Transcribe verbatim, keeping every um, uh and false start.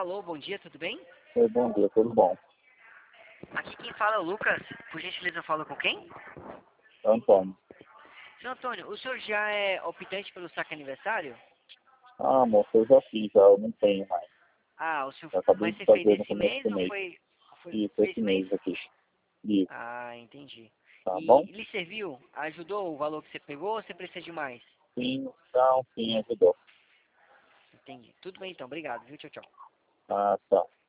Alô, bom dia, tudo bem? Oi, bom dia, tudo bom? Aqui quem fala é o Lucas. Por gentileza, eu falo com quem? Antônio. Senhor Antônio, o senhor já é optante pelo saque aniversário? Ah, moço, eu já fiz, já, eu não tenho mais. Ah, o senhor, Eu acabei mas de você fez fazer no esse começo mês do ou mês. foi, foi, Isso, foi esse esse mês? mês aqui. Isso, Ah, entendi. tá bom? E lhe serviu? Ajudou o valor que você pegou ou você precisa de mais? Sim, então, sim, ajudou. Entendi. Tudo bem então, obrigado, viu? Tchau, tchau. Ah, tá.